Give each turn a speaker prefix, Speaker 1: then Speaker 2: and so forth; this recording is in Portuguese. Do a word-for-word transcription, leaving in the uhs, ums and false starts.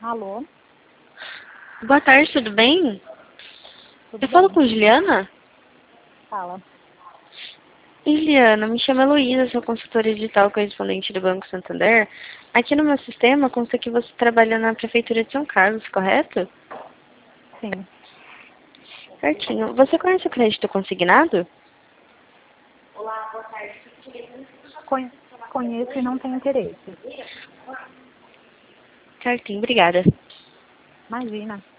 Speaker 1: Alô?
Speaker 2: Boa tarde, tudo bem?
Speaker 1: Tudo
Speaker 2: Eu falo
Speaker 1: bem?
Speaker 2: com Juliana?
Speaker 1: Fala.
Speaker 2: Juliana, me chamo Heloísa, sou consultora digital correspondente do Banco Santander. Aqui no meu sistema consta que você trabalha na Prefeitura de São Carlos, correto?
Speaker 1: Sim.
Speaker 2: Certinho. Você conhece o crédito consignado?
Speaker 1: Con- Conheço e não tenho interesse.
Speaker 2: Certinho, obrigada.
Speaker 1: Imagina.